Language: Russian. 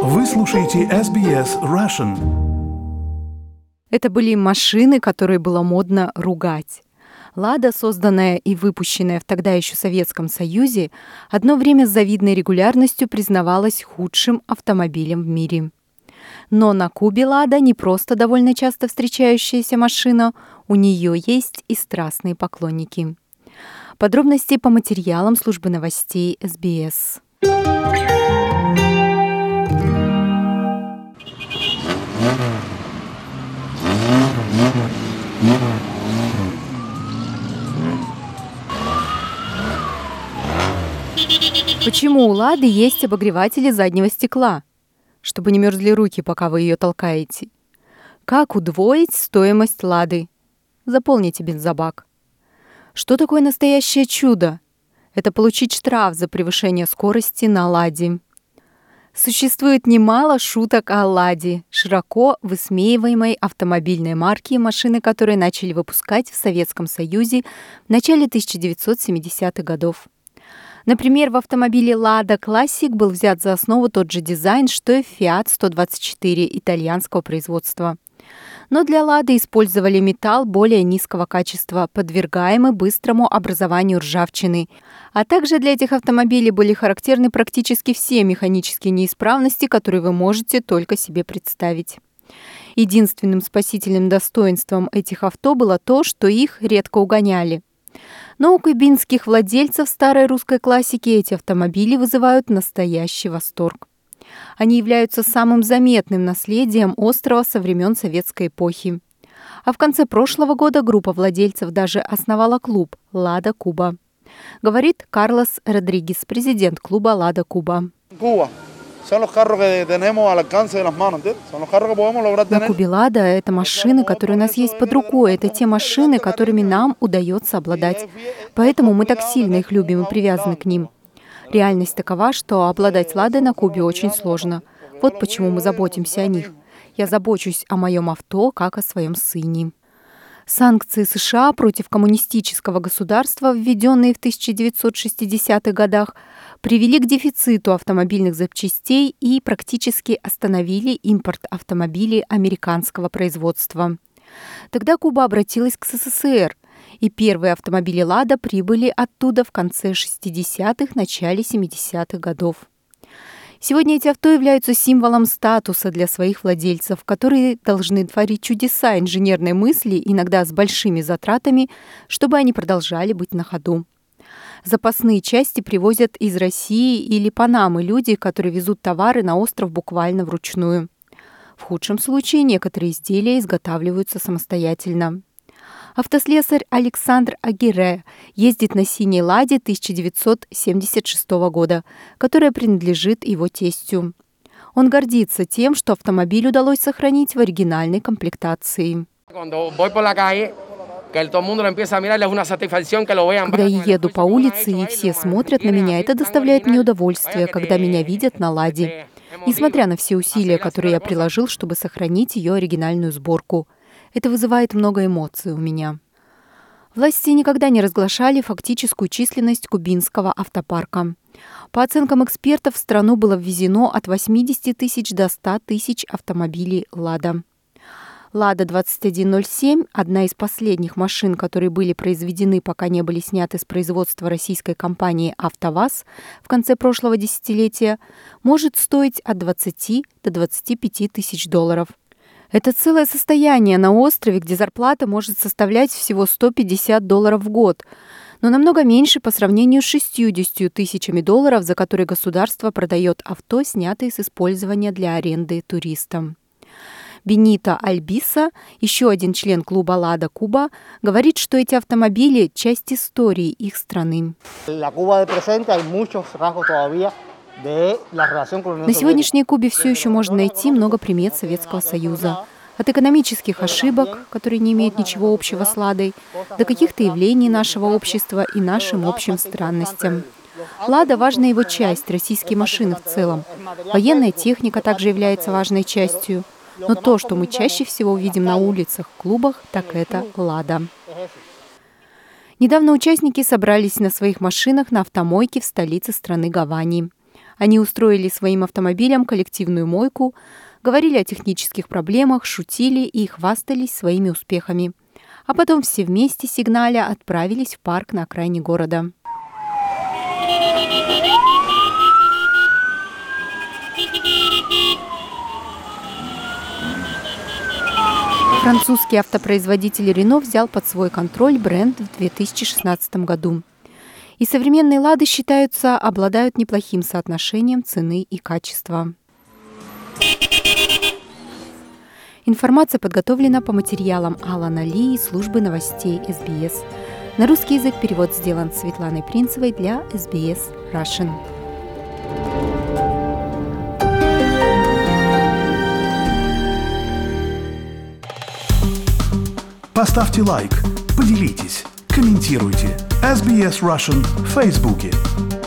Вы слушаете SBS Russian. Это были машины, которые было модно ругать. «Лада», созданная и выпущенная в тогда еще Советском Союзе, одно время с завидной регулярностью признавалась худшим автомобилем в мире. Но на Кубе «Лада» не просто довольно часто встречающаяся машина, у нее есть и страстные поклонники. Подробности по материалам службы новостей SBS. Почему у «Лады» есть обогреватели заднего стекла? Чтобы не мерзли руки, пока вы ее толкаете. Как удвоить стоимость «Лады»? Заполните бензобак. Что такое настоящее чудо? Это получить штраф за превышение скорости на «Ладе». Существует немало шуток о «Ладе», широко высмеиваемой автомобильной марки, машины которые начали выпускать в Советском Союзе в начале 1970-х годов. Например, в автомобиле «Лада Classic» был взят за основу тот же дизайн, что и Fiat 124 итальянского производства. Но для «Лады» использовали металл более низкого качества, подвергаемый быстрому образованию ржавчины. А также для этих автомобилей были характерны практически все механические неисправности, которые вы можете только себе представить. Единственным спасительным достоинством этих авто было то, что их редко угоняли. Но у кубинских владельцев старой русской классики эти автомобили вызывают настоящий восторг. Они являются самым заметным наследием острова со времен советской эпохи. А в конце прошлого года группа владельцев даже основала клуб «Лада Куба». Говорит Карлос Родригес, президент клуба «Лада Куба». На Кубе «Лада» — это машины, которые у нас есть под рукой. Это те машины, которыми нам удается обладать. Поэтому мы так сильно их любим и привязаны к ним. Реальность такова, что обладать «Ладой» на Кубе очень сложно. Вот почему мы заботимся о них. Я забочусь о моем авто, как о своем сыне. Санкции США против коммунистического государства, введенные в 1960-х годах, привели к дефициту автомобильных запчастей и практически остановили импорт автомобилей американского производства. Тогда Куба обратилась к СССР, и первые автомобили «Лада» прибыли оттуда в конце 60-х, начале 70-х годов. Сегодня эти авто являются символом статуса для своих владельцев, которые должны творить чудеса инженерной мысли, иногда с большими затратами, чтобы они продолжали быть на ходу. Запасные части привозят из России или Панамы люди, которые везут товары на остров буквально вручную. В худшем случае некоторые изделия изготавливаются самостоятельно. Автослесарь Александр Агире ездит на синей «Ладе» 1976 года, которая принадлежит его тестю. Он гордится тем, что автомобиль удалось сохранить в оригинальной комплектации. Когда я еду по улице и все смотрят на меня, это доставляет мне удовольствие, когда меня видят на «Ладе». Несмотря на все усилия, которые я приложил, чтобы сохранить ее оригинальную сборку. Это вызывает много эмоций у меня. Власти никогда не разглашали фактическую численность кубинского автопарка. По оценкам экспертов, в страну было ввезено от 80 тысяч до 100 тысяч автомобилей «Лада». «Лада 2107» – одна из последних машин, которые были произведены, пока не были сняты с производства российской компании «АвтоВАЗ» в конце прошлого десятилетия, может стоить от 20 до 25 тысяч долларов. Это целое состояние на острове, где зарплата может составлять всего $150 в год, но намного меньше по сравнению с 60 тысячами долларов, за которые государство продает авто, снятые с использования для аренды туристам. Бенито Альбиса, еще один член клуба «Лада Куба», говорит, что эти автомобили – часть истории их страны. На сегодняшней Кубе все еще можно найти много примет Советского Союза. От экономических ошибок, которые не имеют ничего общего с «Ладой», до каких-то явлений нашего общества и нашим общим странностям. «Лада» – важная его часть, российские машины в целом. Военная техника также является важной частью. Но то, что мы чаще всего увидим на улицах, клубах, так это «Лада». Недавно участники собрались на своих машинах на автомойке в столице страны Гавани. Они устроили своим автомобилям коллективную мойку, говорили о технических проблемах, шутили и хвастались своими успехами. А потом все вместе, сигналя, отправились в парк на окраине города. Французский автопроизводитель Renault взял под свой контроль бренд в 2016 году. И современные «Лады» считаются, обладают неплохим соотношением цены и качества. Информация подготовлена по материалам Алана Ли и службы новостей СБС. На русский язык перевод сделан Светланой Принцевой для SBS Russian. Поставьте лайк, поделитесь, комментируйте. SBS Russian в Фейсбуке.